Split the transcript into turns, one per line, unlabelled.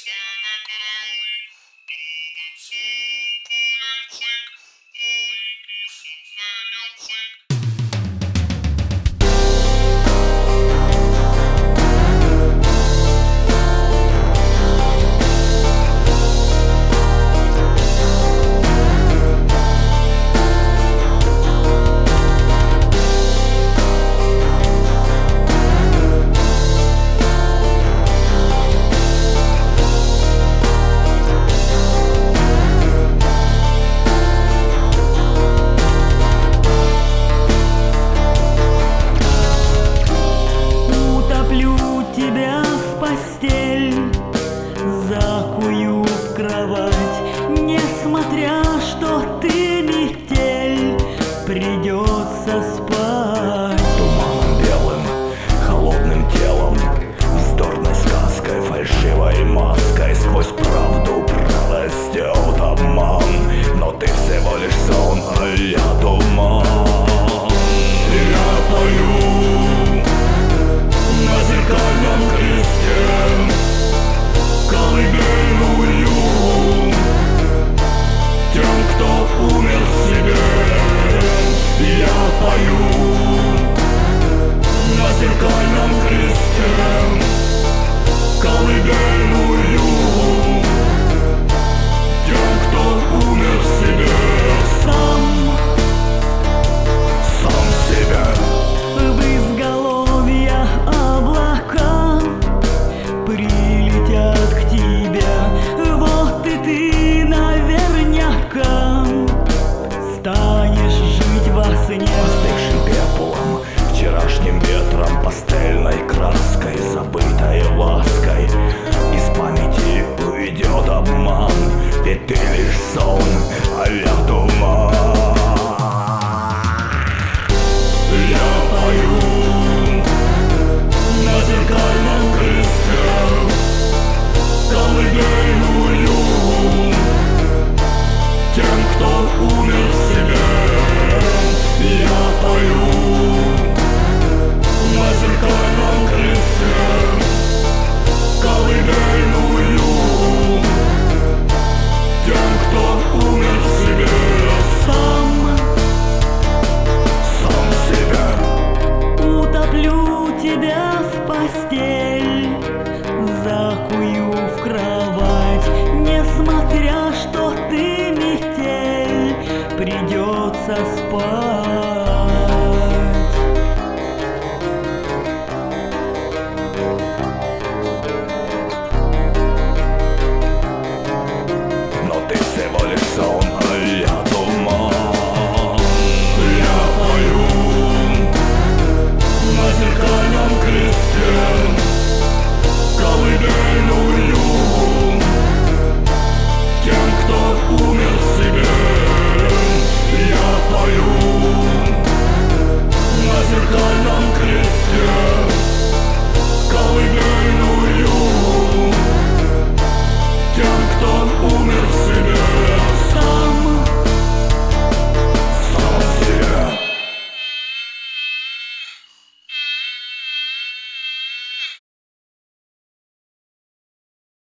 Закую в кровать, несмотря что ты метель, придется спать.
Туманом белым, холодным телом, вздорной сказкой, фальшивой маской, сквозь правду прорастет обман. Но ты всего лишь сон, а я туман. Я пою на зеркальном кресте колыбельную тем, кто умер в себе. Я пою на зеркальном кресте колыбельную тем, кто умер в себе. Сам себя.
В изголовья облака прилетят к тебе, вот и ты наверняка станешь жить во сне.
Остывшим пеплом, вчерашним ветром, пастельной краской, забытой лаской из памяти уйдет обман. Ведь ты лишь сон, а я туман. Я пою на зеркальном кресте колыбельную тем, кто умер в себе. Я пою на зеркальном кресте колыбельную тем, кто умер в себе. Сам себя.
Утоплю тебя в постель.